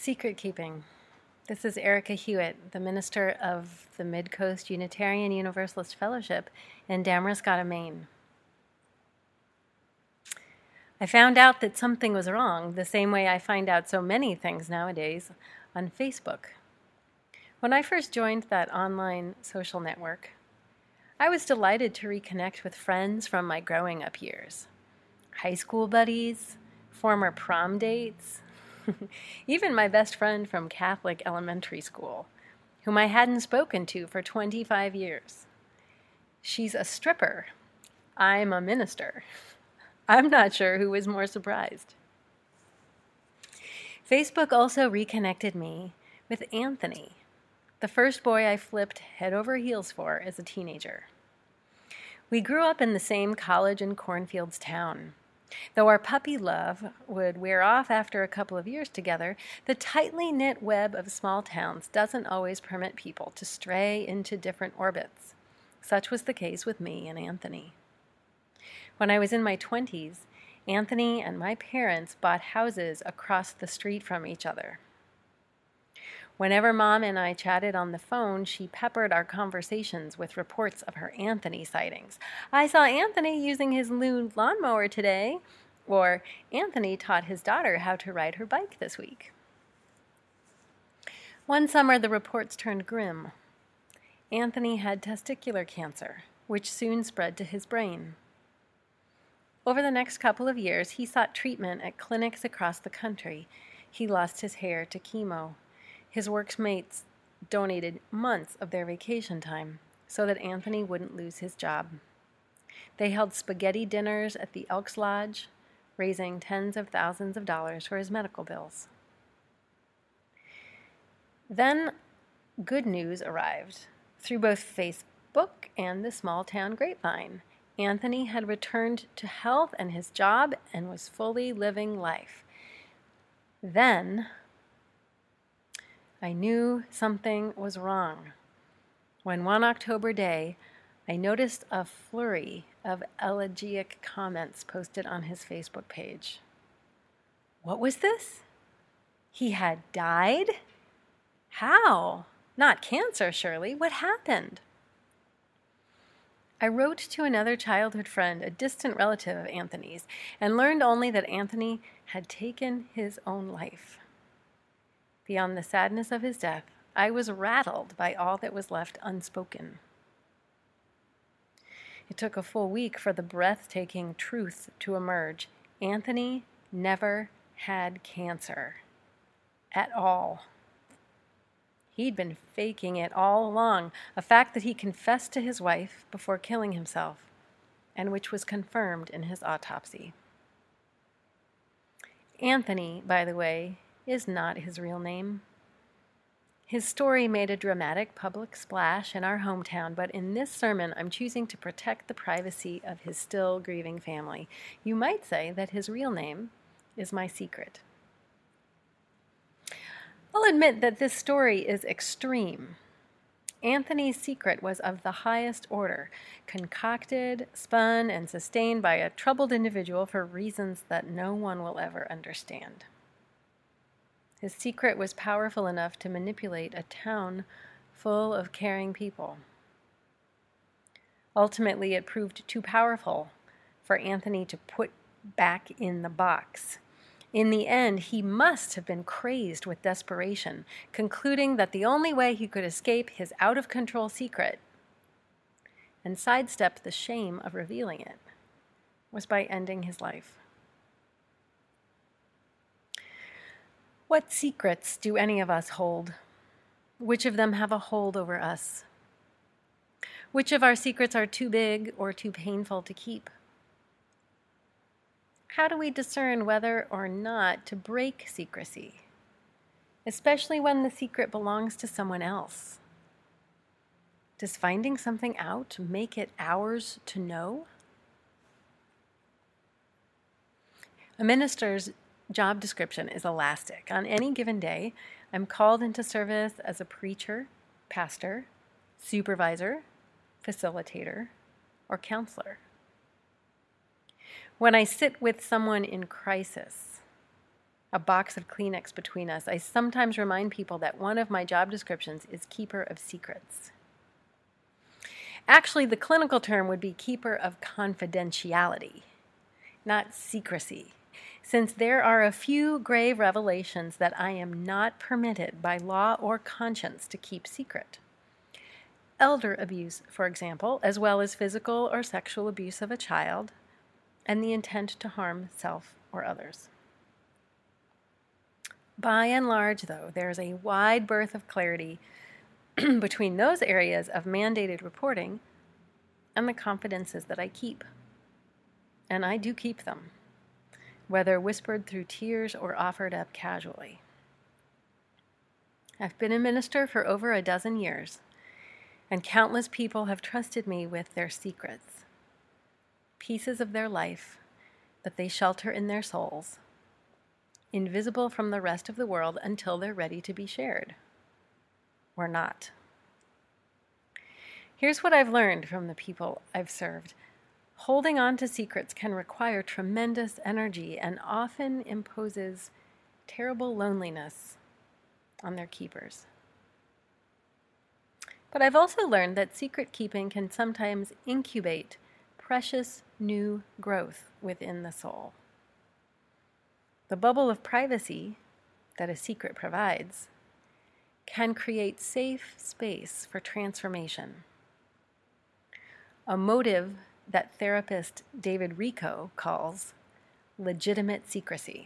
Secret keeping. This is Erica Hewitt, the minister of the Mid-Coast Unitarian Universalist Fellowship in Damariscotta, Maine. I found out that something was wrong the same way I find out so many things nowadays on Facebook. When I first joined that online social network, I was delighted to reconnect with friends from my growing up years. High school buddies, former prom dates, even my best friend from Catholic elementary school, whom I hadn't spoken to for 25 years. She's a stripper. I'm a minister. I'm not sure who was more surprised. Facebook also reconnected me with Anthony, the first boy I flipped head over heels for as a teenager. We grew up in the same college and cornfields town. Though our puppy love would wear off after a couple of years together, the tightly knit web of small towns doesn't always permit people to stray into different orbits. Such was the case with me and Anthony. When I was in my 20s, Anthony and my parents bought houses across the street from each other. Whenever Mom and I chatted on the phone, she peppered our conversations with reports of her Anthony sightings. I saw Anthony using his new lawnmower today, or Anthony taught his daughter how to ride her bike this week. One summer, the reports turned grim. Anthony had testicular cancer, which soon spread to his brain. Over the next couple of years, he sought treatment at clinics across the country. He lost his hair to chemo. His workmates donated months of their vacation time so that Anthony wouldn't lose his job. They held spaghetti dinners at the Elks Lodge, raising tens of thousands of dollars for his medical bills. Then good news arrived through both Facebook and the small town grapevine. Anthony had returned to health and his job and was fully living life. Then I knew something was wrong when one October day I noticed a flurry of elegiac comments posted on his Facebook page. What was this? He had died? How? Not cancer, surely. What happened? I wrote to another childhood friend, a distant relative of Anthony's, and learned only that Anthony had taken his own life. Beyond the sadness of his death, I was rattled by all that was left unspoken. It took a full week for the breathtaking truth to emerge. Anthony never had cancer. At all. He'd been faking it all along, a fact that he confessed to his wife before killing himself, and which was confirmed in his autopsy. Anthony, by the way, is not his real name. His story made a dramatic public splash in our hometown, but in this sermon, I'm choosing to protect the privacy of his still grieving family. You might say that his real name is my secret. I'll admit that this story is extreme. Anthony's secret was of the highest order, concocted, spun, and sustained by a troubled individual for reasons that no one will ever understand. His secret was powerful enough to manipulate a town full of caring people. Ultimately, it proved too powerful for Anthony to put back in the box. In the end, he must have been crazed with desperation, concluding that the only way he could escape his out-of-control secret and sidestep the shame of revealing it was by ending his life. What secrets do any of us hold? Which of them have a hold over us? Which of our secrets are too big or too painful to keep? How do we discern whether or not to break secrecy, especially when the secret belongs to someone else? Does finding something out make it ours to know? A minister's job description is elastic. On any given day, I'm called into service as a preacher, pastor, supervisor, facilitator, or counselor. When I sit with someone in crisis, a box of Kleenex between us, I sometimes remind people that one of my job descriptions is keeper of secrets. Actually, the clinical term would be keeper of confidentiality, not secrecy, since there are a few grave revelations that I am not permitted by law or conscience to keep secret. Elder abuse, for example, as well as physical or sexual abuse of a child, and the intent to harm self or others. By and large, though, there is a wide berth of clarity between those areas of mandated reporting and the confidences that I keep. And I do keep them, whether whispered through tears or offered up casually. I've been a minister for over a dozen years, and countless people have trusted me with their secrets, pieces of their life that they shelter in their souls, invisible from the rest of the world until they're ready to be shared, or not. Here's what I've learned from the people I've served. Holding on to secrets can require tremendous energy and often imposes terrible loneliness on their keepers. But I've also learned that secret keeping can sometimes incubate precious new growth within the soul. The bubble of privacy that a secret provides can create safe space for transformation. A motive that therapist David Richo calls legitimate secrecy.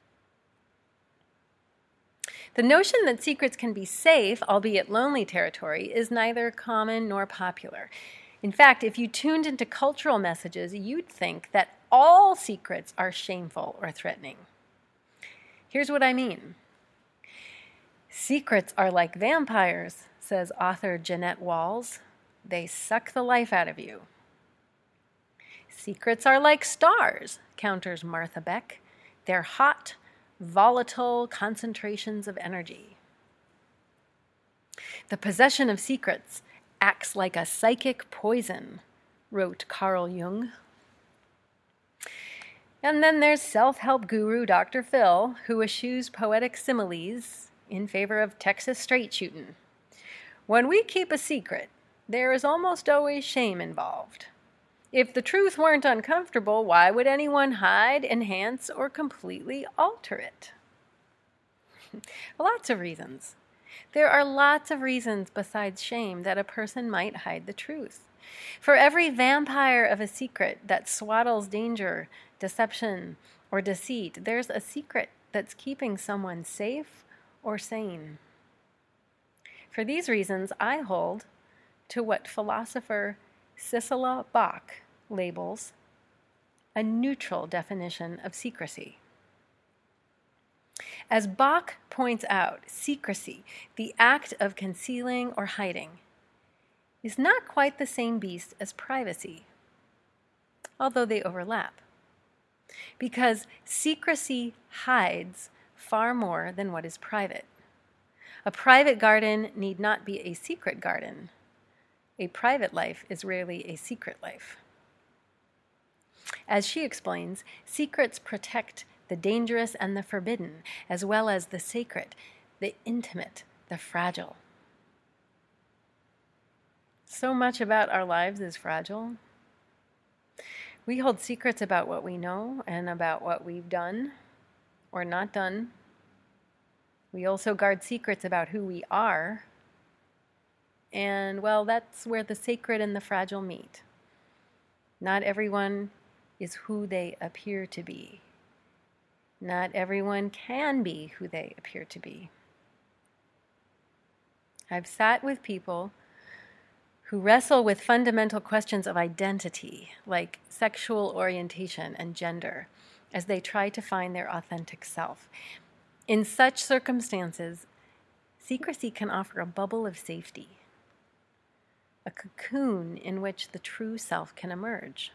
The notion that secrets can be safe, albeit lonely territory, is neither common nor popular. In fact, if you tuned into cultural messages, you'd think that all secrets are shameful or threatening. Here's what I mean. Secrets are like vampires, says author Jeanette Walls. They suck the life out of you. Secrets are like stars, counters Martha Beck. They're hot, volatile concentrations of energy. The possession of secrets acts like a psychic poison, wrote Carl Jung. And then there's self-help guru Dr. Phil, who eschews poetic similes in favor of Texas straight shooting. When we keep a secret, there is almost always shame involved. If the truth weren't uncomfortable, why would anyone hide, enhance, or completely alter it? Lots of reasons. There are lots of reasons besides shame that a person might hide the truth. For every vampire of a secret that swaddles danger, deception, or deceit, there's a secret that's keeping someone safe or sane. For these reasons, I hold to what philosopher Cicely Bach labels a neutral definition of secrecy. As Bach points out, secrecy, the act of concealing or hiding, is not quite the same beast as privacy, although they overlap. Because secrecy hides far more than what is private. A private garden need not be a secret garden. A private life is rarely a secret life. As she explains, secrets protect the dangerous and the forbidden, as well as the sacred, the intimate, the fragile. So much about our lives is fragile. We hold secrets about what we know and about what we've done or not done. We also guard secrets about who we are. And, well, that's where the sacred and the fragile meet. Not everyone is who they appear to be. Not everyone can be who they appear to be. I've sat with people who wrestle with fundamental questions of identity, like sexual orientation and gender, as they try to find their authentic self. In such circumstances, secrecy can offer a bubble of safety, a cocoon in which the true self can emerge.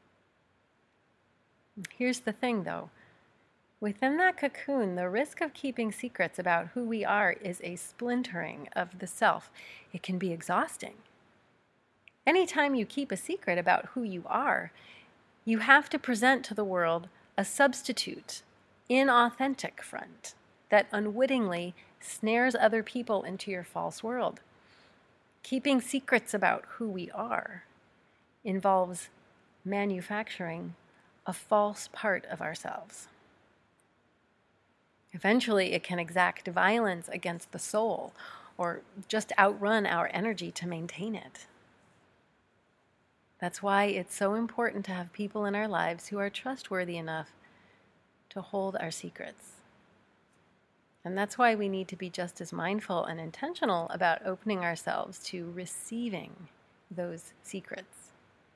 Here's the thing, though. Within that cocoon, the risk of keeping secrets about who we are is a splintering of the self. It can be exhausting. Anytime you keep a secret about who you are, you have to present to the world a substitute inauthentic front that unwittingly snares other people into your false world. Keeping secrets about who we are involves manufacturing a false part of ourselves. Eventually, it can exact violence against the soul or just outrun our energy to maintain it. That's why it's so important to have people in our lives who are trustworthy enough to hold our secrets. And that's why we need to be just as mindful and intentional about opening ourselves to receiving those secrets.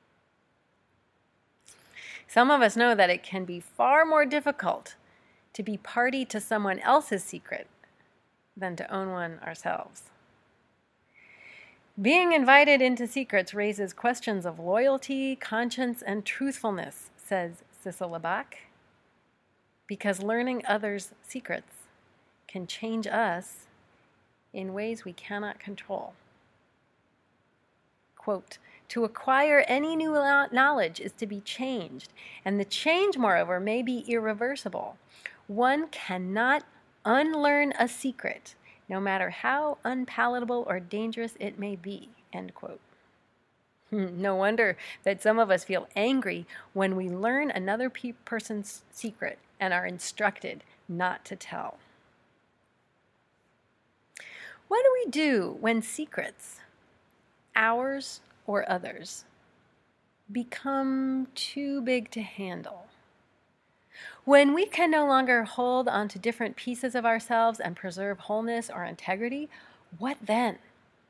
Some of us know that it can be far more difficult to be party to someone else's secret than to own one ourselves. Being invited into secrets raises questions of loyalty, conscience, and truthfulness, says Cicely Bach, because learning others' secrets can change us in ways we cannot control. Quote, "To acquire any new knowledge is to be changed, and the change, moreover, may be irreversible. One cannot unlearn a secret, no matter how unpalatable or dangerous it may be," end quote. No wonder that some of us feel angry when we learn another person's secret and are instructed not to tell. What do we do when secrets, ours or others, become too big to handle? When we can no longer hold onto different pieces of ourselves and preserve wholeness or integrity, what then?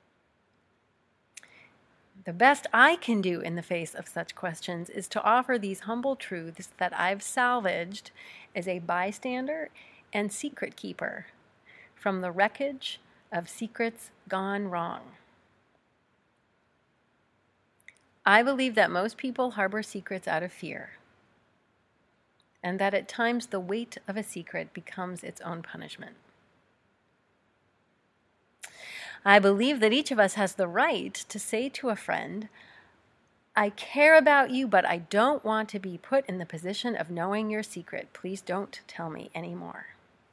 The best I can do in the face of such questions is to offer these humble truths that I've salvaged as a bystander and secret keeper from the wreckage of secrets gone wrong. I believe that most people harbor secrets out of fear, and that at times the weight of a secret becomes its own punishment. I believe that each of us has the right to say to a friend, "I care about you, but I don't want to be put in the position of knowing your secret. Please don't tell me anymore."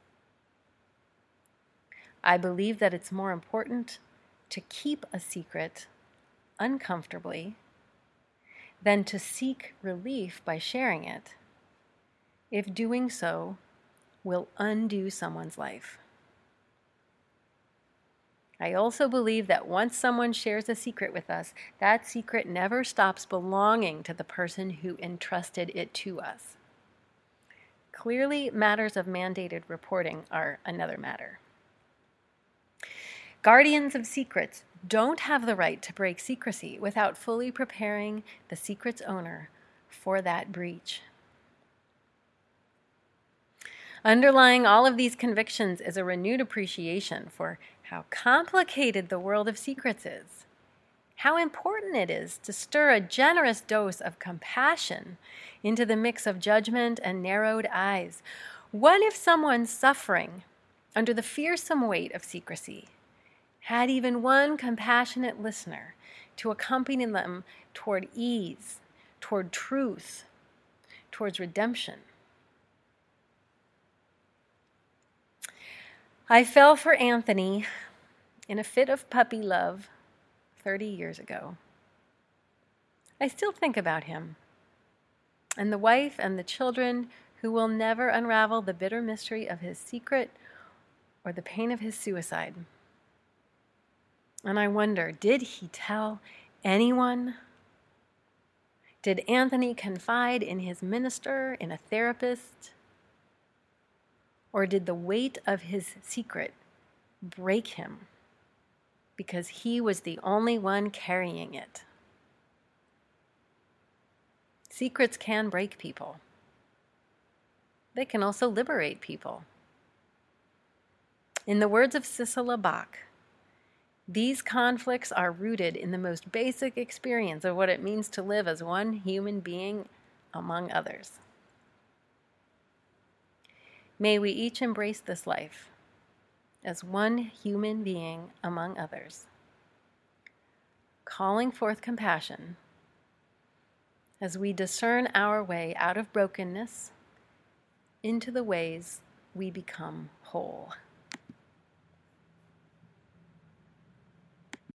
I believe that it's more important to keep a secret uncomfortably than to seek relief by sharing it, if doing so will undo someone's life. I also believe that once someone shares a secret with us, that secret never stops belonging to the person who entrusted it to us. Clearly, matters of mandated reporting are another matter. Guardians of secrets don't have the right to break secrecy without fully preparing the secret's owner for that breach. Underlying all of these convictions is a renewed appreciation for how complicated the world of secrets is, how important it is to stir a generous dose of compassion into the mix of judgment and narrowed eyes. What if someone suffering under the fearsome weight of secrecy had even one compassionate listener to accompany them toward ease, toward truth, towards redemption? I fell for Anthony in a fit of puppy love 30 years ago. I still think about him and the wife and the children who will never unravel the bitter mystery of his secret or the pain of his suicide. And I wonder, did he tell anyone? Did Anthony confide in his minister, in a therapist? Or did the weight of his secret break him because he was the only one carrying it? Secrets can break people. They can also liberate people. In the words of Cicely Bach, these conflicts are rooted in the most basic experience of what it means to live as one human being among others. May we each embrace this life as one human being among others, calling forth compassion as we discern our way out of brokenness into the ways we become whole.